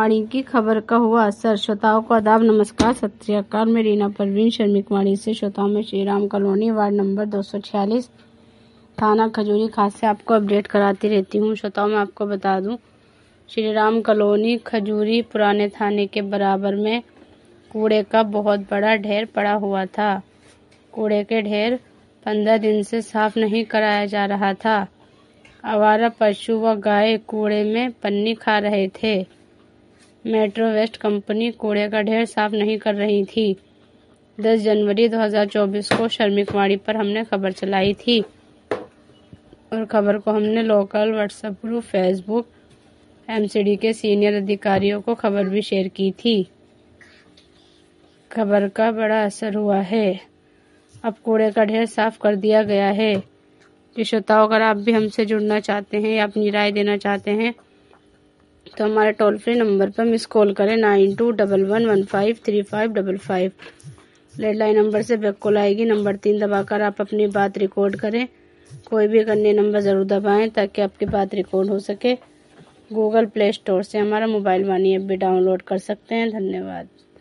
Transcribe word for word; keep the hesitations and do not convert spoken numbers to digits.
वाणी की खबर का हुआ असर। श्रोताओं को आदाब, नमस्कार, सत श्री अकाल। मैं रीना परवीन श्रमिक वाणी से श्रोताओं में Shri Ram colony ward number दो सौ छियालीस थाना खजूरी खास से आपको अपडेट कराती रहती हूँ। श्रोताओं मैं आपको बता दूं, श्री राम कॉलोनी खजूरी पुराने थाने के बराबर में कूड़े का बहुत बड़ा ढेर पड़ा हुआ था। कूड़े के ढेर पंद्रह दिन से साफ नहीं कराया जा रहा था। आवारा पशु व गाय कूड़े में पन्नी खा रहे थे। मेट्रो वेस्ट कंपनी कूड़े का ढेर साफ नहीं कर रही थी। दस जनवरी दो हज़ार चौबीस को श्रमिक वाणी पर हमने खबर चलाई थी और खबर को हमने local WhatsApp group, Facebook, MCD के सीनियर अधिकारियों को खबर भी शेयर की थी। खबर का बड़ा असर हुआ है। अब कूड़े का ढेर साफ कर दिया गया है। जी श्रोताओं, अगर आप भी हमसे जुड़ना चाहते हैं या अपनी राय देना चाहते हैं तो हमारे टोल फ्री नंबर पर मिस कॉल करें nine two double one one five three five double five. Landline number से बैक कॉल आएगी। नंबर तीन दबाकर आप अपनी बात रिकॉर्ड करें। कोई भी अन्य नंबर ज़रूर दबाएं ताकि आपकी बात रिकॉर्ड हो सके। गूगल प्ले स्टोर से हमारा मोबाइल वाणी ऐप भी डाउनलोड कर सकते हैं। धन्यवाद।